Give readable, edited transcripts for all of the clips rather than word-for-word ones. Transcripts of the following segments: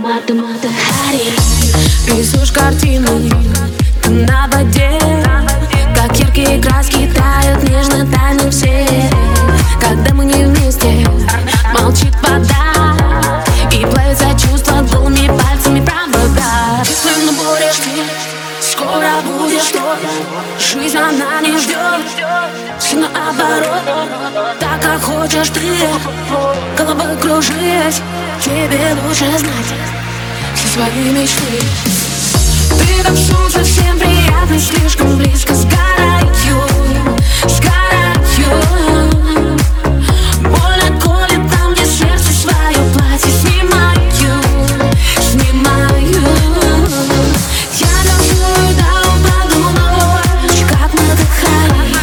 Хари. Рисуешь картины ты на воде, как яркие краски тают нежно тайны все. Когда мы не вместе, молчит вода, и плавится чувство голыми пальцами провода. Если наборешь ты, скоро будет что? Жизнь она не ждет, все наоборот, так как хочешь ты. Головой кружись, тебе лучше знать все свои мечты. Ты как солнце, всем приятно, слишком близко сгораю, сгораю. Больно колет там, где сердце свое платье снимаю, снимаю. Я танцую до упаду ночь, как Мата-Хари.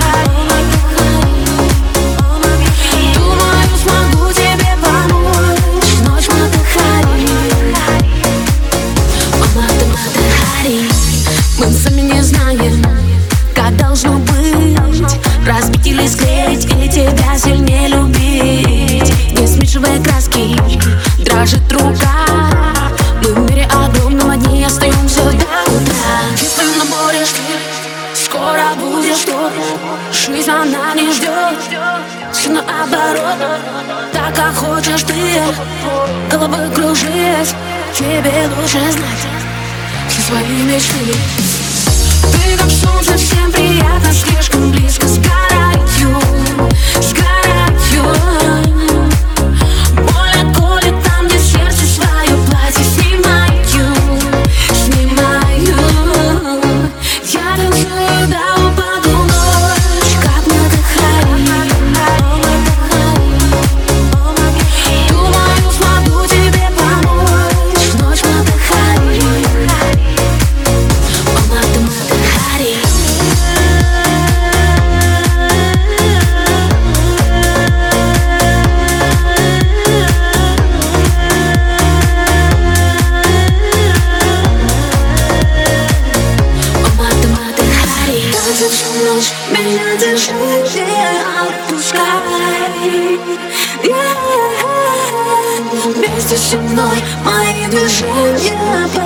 Думаю, смогу тебе помочь, ночь Мата-Хари. Мата-Хари. Мы сами не знаем, как должно быть, разбить или склеить, или тебя сильнее любить. Не смешивая краски, дрожит рука. Мы в мире огромном одни остаемся до утра. Если наборешь ты, скоро будет что? Жизнь она не ждет, все наоборот, так как хочешь ты. Головой кружись, тебе лучше знать все свои мечты. Ты как солнце, всем приятно, слишком близко сгораю, сгораю. Больно колет там, где сердце свое платье снимаю, снимаю. Я танцую до упаду ночь, как Мата-Хари. Думаю, смогу тебе помочь, ночь Мата-Хари. Мата-Хари. Танцы всю ночь, меня держи, не отпускай. Вместе со мной мои движения.